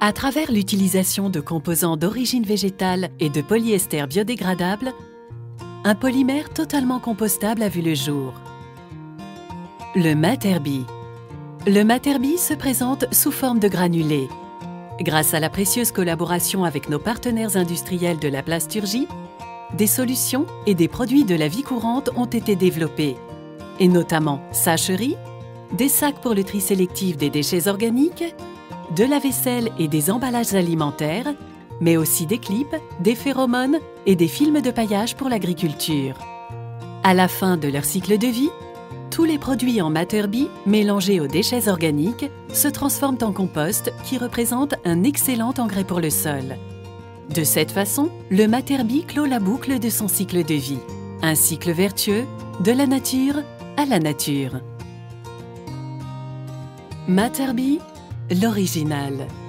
À travers l'utilisation de composants d'origine végétale et de polyester biodégradable, un polymère totalement compostable a vu le jour. Le Materbi. Le Materbi se présente sous forme de granulés. Grâce à la précieuse collaboration avec nos partenaires industriels de la plasturgie, des solutions et des produits de la vie courante ont été développés, et notamment sacheries, des sacs pour le tri sélectif des déchets organiques, de la vaisselle et des emballages alimentaires, mais aussi des clips, des phéromones et des films de paillage pour l'agriculture. À la fin de leur cycle de vie, tous les produits en Materbi mélangés aux déchets organiques se transforment en compost qui représente un excellent engrais pour le sol. De cette façon, le Materbi clôt la boucle de son cycle de vie. Un cycle vertueux, de la nature à la nature. Materbi, l'original.